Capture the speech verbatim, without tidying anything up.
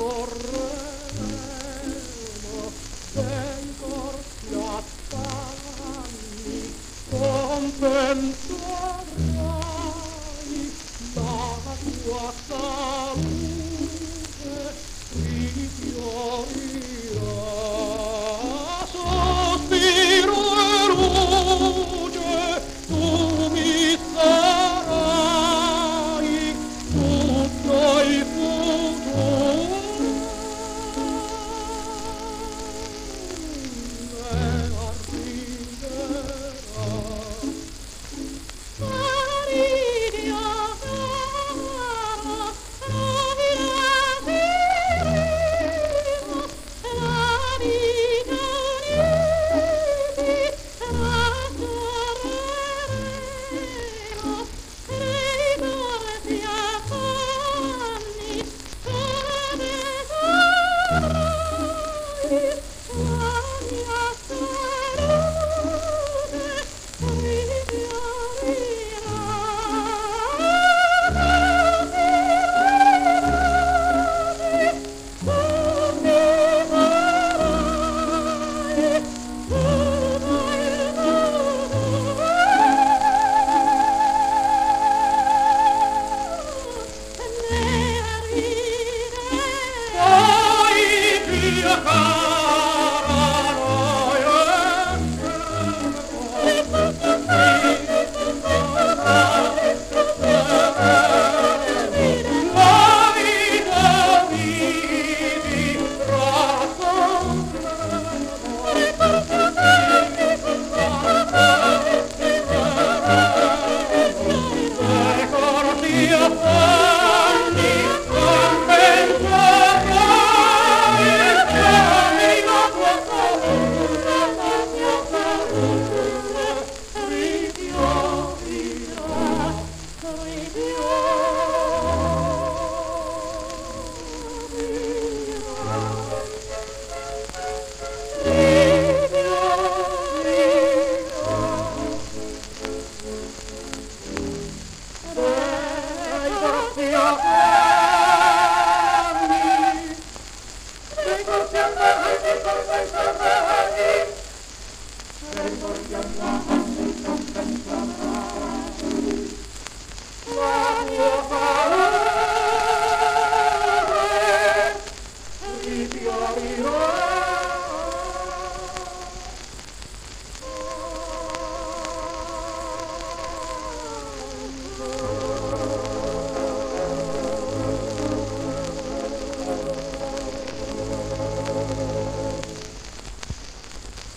ricorreremo dentro gli affanni, compenserai la tua salute, rifiorirà sospiro e luce, tu mi sarai tutto il futuro. E arriverà Maria cara, la vita uniti, raggiorneremo nei nostri affanni, come sarai la mia salute, rifiorirà. Thank you.